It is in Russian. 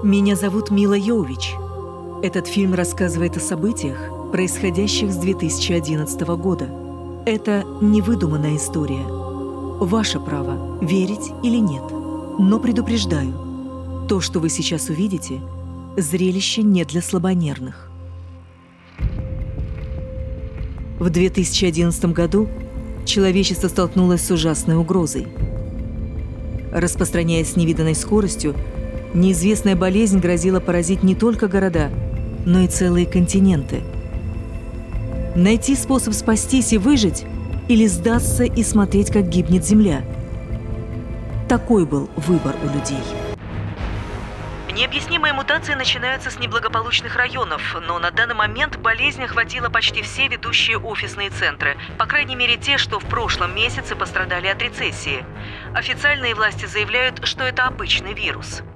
Меня зовут Мила Йовович. Этот фильм рассказывает о событиях, происходящих с 2011 года. Это невыдуманная история. Ваше право, верить или нет. Но предупреждаю, то, что вы сейчас увидите, зрелище не для слабонервных. В 2011 году человечество столкнулось с ужасной угрозой. Распространяясь с невиданной скоростью, неизвестная болезнь грозила поразить не только города, но и целые континенты. Найти способ спастись и выжить или сдаться и смотреть, как гибнет Земля. Такой был выбор у людей. Необъяснимые мутации начинаются с неблагополучных районов, но на данный момент болезнь охватила почти все ведущие офисные центры, по крайней мере те, что в прошлом месяце пострадали от рецессии. Официальные власти заявляют, что это обычный вирус.